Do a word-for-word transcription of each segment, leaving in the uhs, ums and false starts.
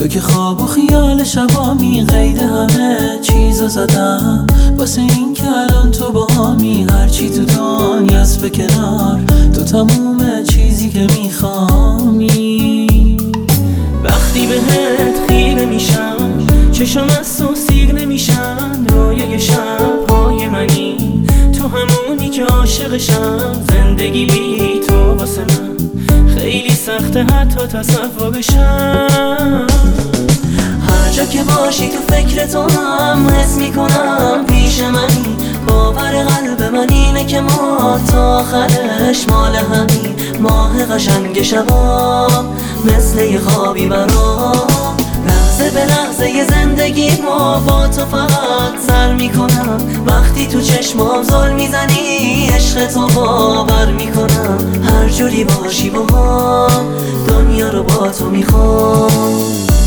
تو که خواب و خیال شبامی، قید همه چیزا زدم واسه این که الان تو با همی. هرچی تو دنیاست به کنار، تو تموم چیزی که میخوامی. وقتی بهت خیره میشم چشم از تو سیر نمیشن، رویای شبهای منی تو همونی که عاشقشم. زندگی بی تو واسه من خیلی سخته حتی تصورشم. هر جا که باشی تو فکر تو هم حس میکنم پیش منی. باور قلب من اینه که ما تا آخرش مال همین. ماه قشنگ شبا مثل یه خوابی برام، لحظه به لحظه زندگی ما با تو فقط سر میکنم. وقتی تو چشمام زل میزنی عشق تو باور میکنم. هر جوری باشی با هم دنیا رو با تو میخوام.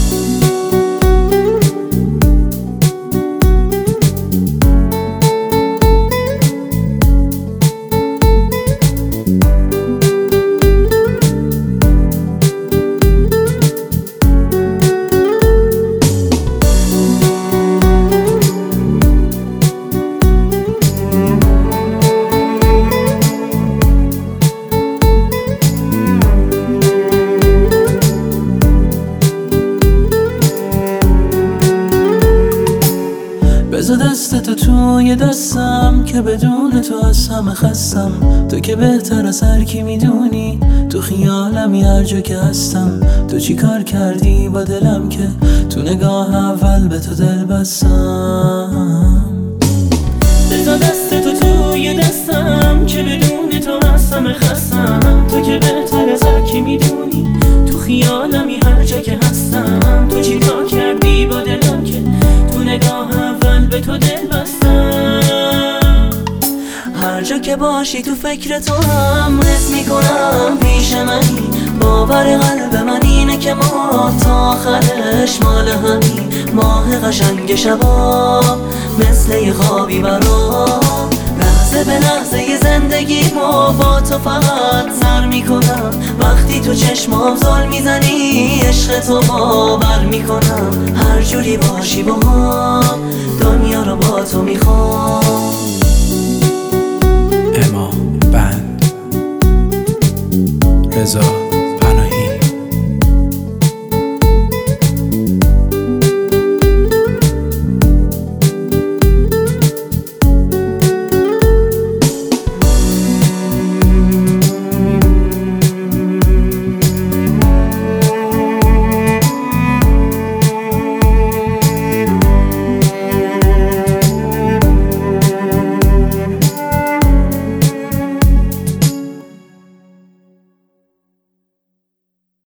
بذار دست تو توی دستم که بدون تو از همه خستم. تو که بهتر از هر کی میدونی، تو خیالمی هر جا که هستم. تو چی کار کردی با دلم که تو نگاه اول به تو دل بستم. بذار دست تو توی دستم که بدون تو از همه خستم. تو که بهتر از هر کی میدونی، تو خیالمی هر جا که هستم. تو چی کار کردی با دلم که تو نگاه به تو دل بستم. هر جا که باشی تو فکر تو هم حس میکنم پیش منی. باور قلب من اینه که ما تا آخرش مال همین. ماه قشنگ شبا مثل یه خوابی برام، لحظه به لحظه زندگی ما با تو فقط سر میکنم. وقتی تو چشمام زل میزنی عشق تو باور میکنم. هر جوری باشی با هم دنیا رو با تو میخوام. اما بند رضا